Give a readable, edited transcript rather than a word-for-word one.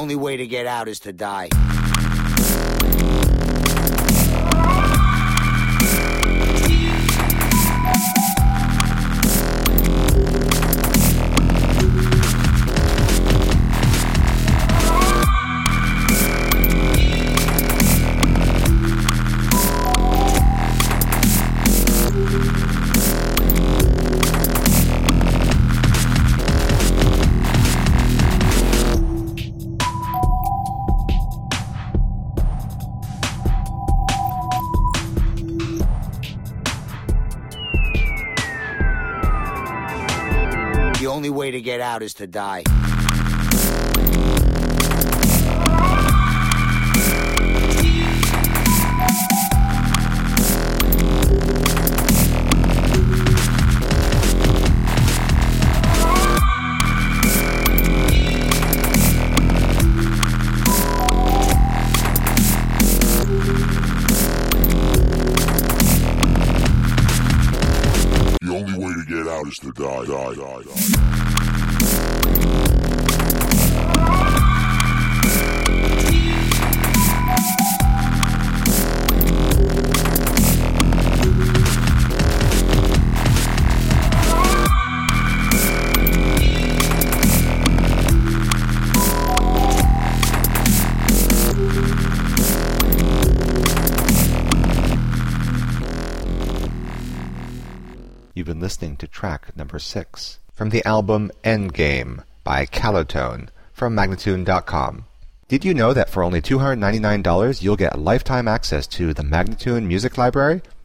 only way to get out is to die. The only way to get out is to die. The only way to get out is to die. You've been listening to track number 6 from the album Endgame by Calotone from Magnatune.com. Did you know that for only $299 you'll get lifetime access to the Magnatune Music Library?